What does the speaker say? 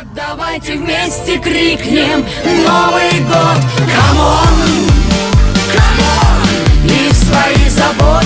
Давайте вместе крикнем Новый год, камон, камон, и свои заботы